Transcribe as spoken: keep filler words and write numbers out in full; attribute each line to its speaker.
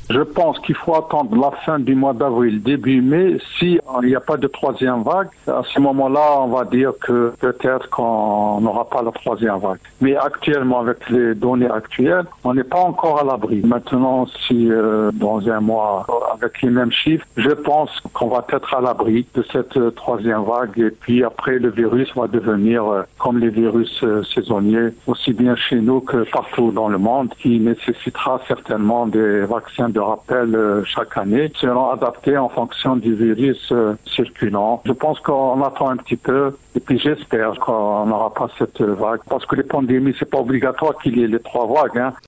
Speaker 1: Je pense qu'il faut attendre la fin du mois d'avril, début mai. Si il n'y a pas de troisième vague, à ce moment-là, on va dire que peut-être qu'on n'aura pas la troisième vague. Mais actuellement, avec les données actuelles, on n'est pas encore à l'abri. Maintenant, si euh, dans un mois, avec les mêmes chiffres, je pense qu'on va être à l'abri de cette euh, troisième vague. Et puis après, le virus va devenir euh, comme les virus euh, saisonniers, aussi bien chez nous que partout dans le monde, qui nécessitera certainement des vaccins de rappel euh, chaque année, seront adaptés en fonction du virus euh, circulant. Je pense qu'on attend un petit peu et puis j'espère qu'on n'aura pas cette vague parce que les pandémies, c'est pas obligatoire qu'il y ait les trois vagues, hein.